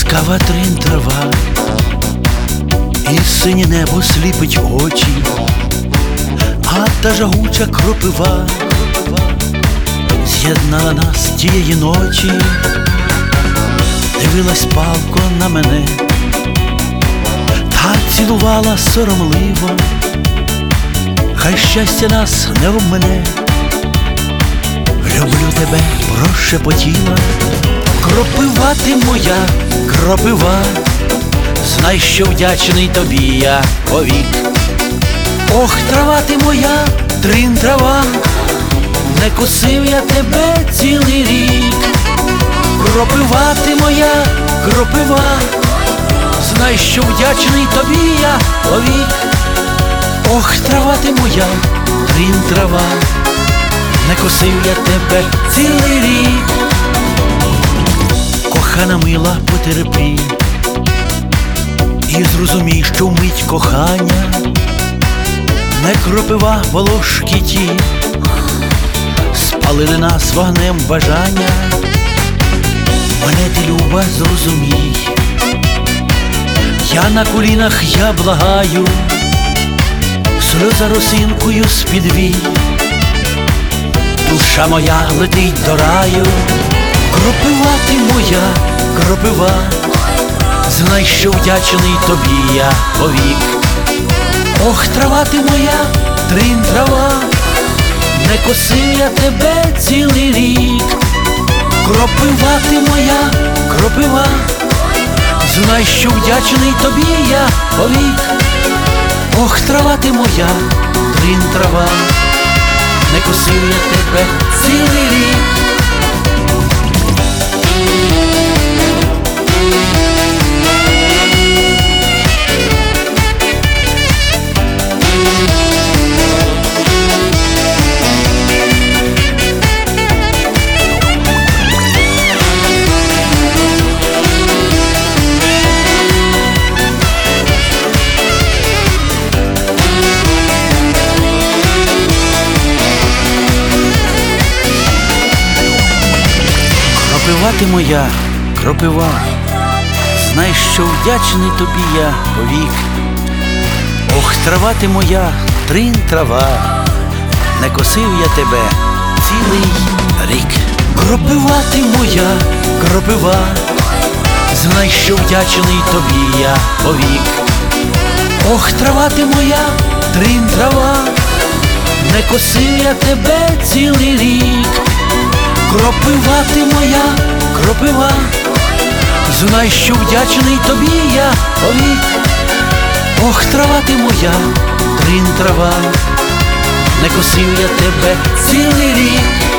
Ласкава трин трава, і синє небо сліпить очі, а та жагуча кропива з'єднала нас тієї ночі. Дивилась палко на мене та цілувала соромливо. Хай щастя нас не обмине, люблю тебе, прошепотіла. Кропива ти моя, кропива, знай, що вдячний тобі я повік. Ох, трава ти моя, трин трава, не косив я тебе цілий рік. Кропива ти моя, кропива, знай, що вдячний тобі я повік. Ох, трава ти моя, трин трава, не косив я тебе цілий рік. Кохана мила, потерпи і зрозумій, що вмить кохання не кропива волошки ті, спалили нас вогнем бажання. Мене ти, люба, зрозумій, я на колінах, я благаю, сльоза росинкою з-під вій, душа моя летить до раю. Кропива ти моя, кропива, знай, що вдячний тобі я повік. Ох, трава ти моя, трин трава, не косив я тебе цілий рік. Кропива ти моя, кропива, знай, що вдячний тобі я повік. Ох, трава ти моя, трин трава, не косив я тебе цілий рік. Кропива ти моя, кропива, знай, що вдячний тобі я повік. Ох, трава ти моя, трин трава, не косив я тебе цілий рік. Кропива ти моя, кропива, знай, що вдячний тобі я повік. Ох, трава ти моя, трин трава, не косив я тебе цілий рік. Кропива ти моя, кропива, знай, що вдячний тобі я повік. Ох, трава ти моя, трин трава, не косив я тебе цілий рік.